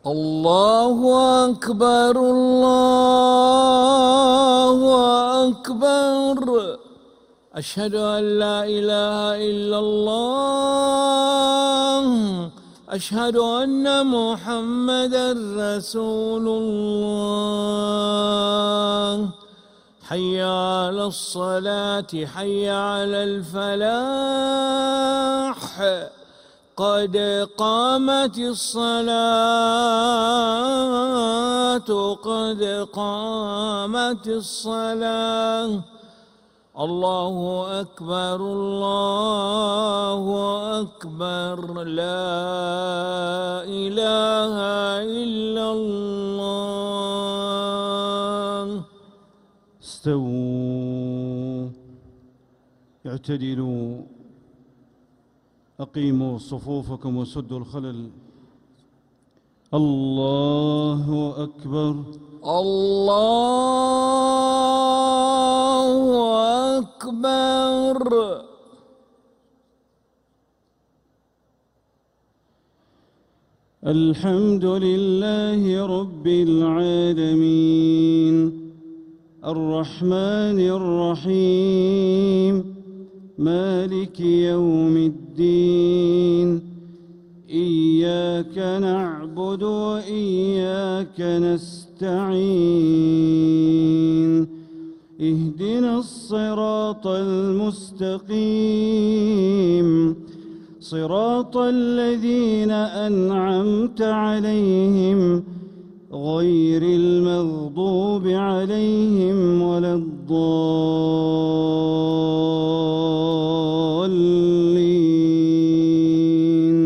الله أكبر الله أكبر. أشهد أن لا إله إلا الله. أشهد أن محمدًا رسول الله. حي على الصلاة حي على الفلاح. قد قامت الصلاة قد قامت الصلاة. الله أكبر الله أكبر. لا إله إلا الله. استووا اعتدلوا أقيموا صفوفكم وسدوا الخلل. الله أكبر الله أكبر. الحمد لله رب العالمين الرحمن الرحيم مالك يوم الدين. إياك نعبد وإياك نستعين. اهدنا الصراط المستقيم صراط الذين أنعمت عليهم غير المغضوب عليهم ولا الضالين.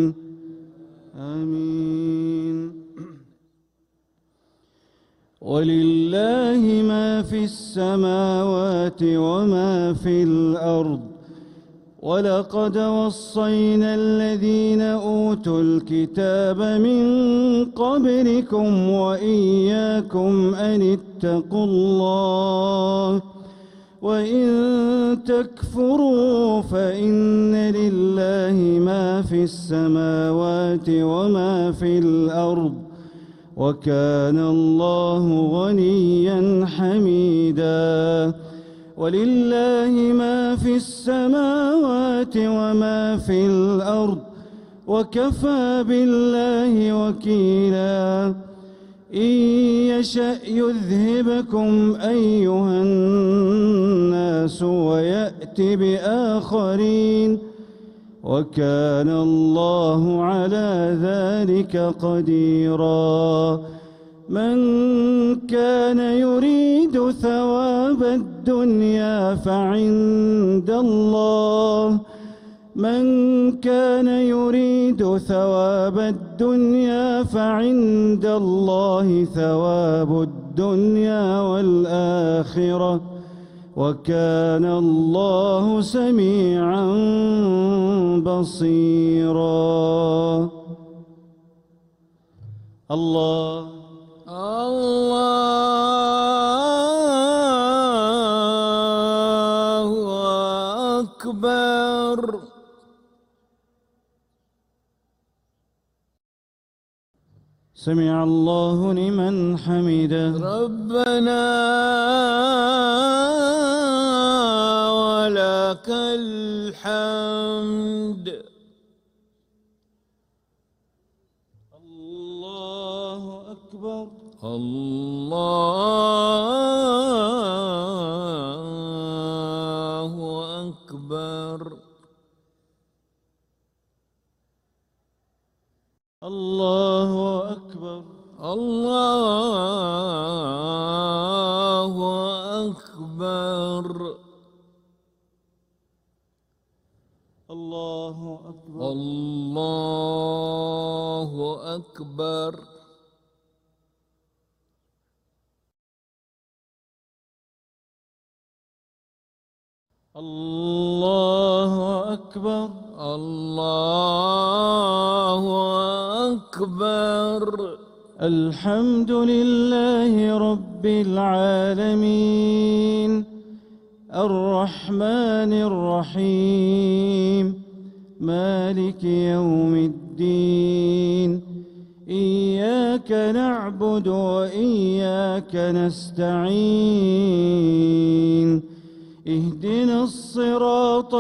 آمين. ولله ما في السماوات وما في الأرض. ولقد وصينا الذين أوتوا الكتاب من قبلكم وإياكم أن اتقوا الله. وإن تكفروا فإن لله ما في السماوات وما في الأرض وكان الله غنيا حميدا. ولله ما في السماوات وما في الأرض وكفى بالله وكيلا. إن يشأ يذهبكم أيها الناس ويأت بآخرين وكان الله على ذلك قديرا. من كان يريد ثواب الدنيا فعند الله من كان يريد ثواب الدنيا فعند الله ثواب الدنيا والآخرة وكان الله سميعا بصيرا. الله الله أكبر. سمع الله لمن حمده. ربنا ولك الحمد. الله أكبر الله أكبر. الله أكبر الله أكبر. الله أكبر الله أكبر. الله أكبر الله أكبر. الحمد لله رب العالمين الرحمن الرحيم مالك يوم الدين. إياك نعبد وإياك نستعين اهدنا الصراط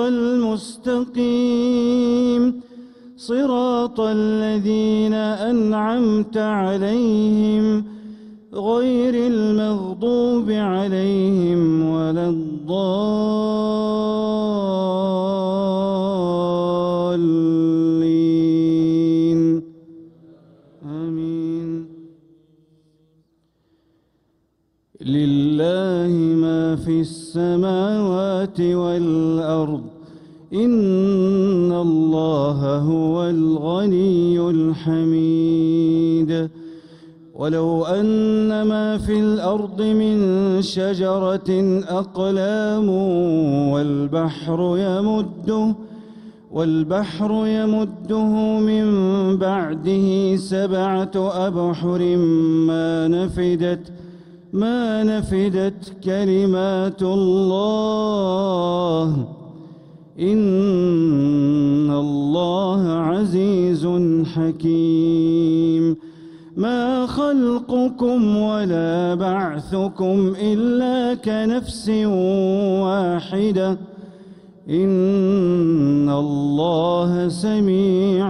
المستقيم صراط الذين أنعمت عليهم غير المغضوب عليهم ولا الضالين آمين. لله ما في السماوات والأرض إن الله هو الغني الحميد. ولو أن ما في الأرض من شجرة أقلام والبحر يمده من بعده 7 أبحر ما نفدت كلمات الله إن الله عزيز حكيم. ما خلقكم ولا بعثكم إلا كنفس واحدة إن الله سميع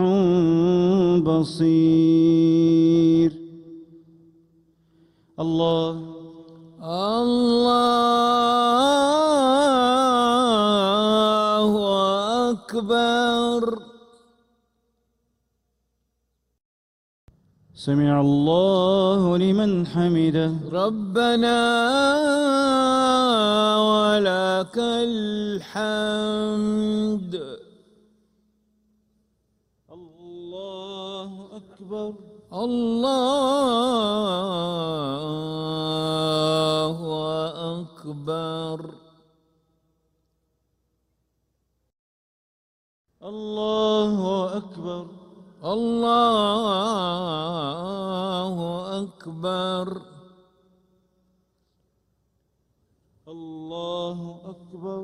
بصير. الله أكبر. سمع الله لمن حمده. ربنا ولك الحمد. الله أكبر. الله أكبر. الله أكبر. الله أكبر. الله أكبر.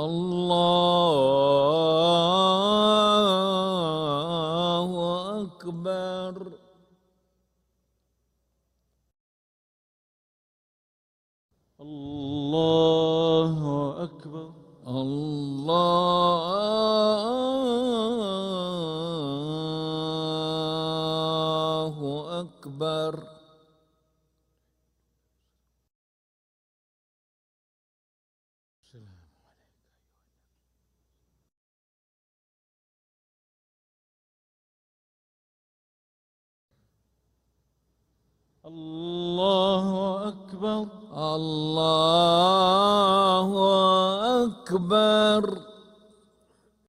الله أكبر. الله أكبر. الله أكبر. الله أكبر. الله أكبر.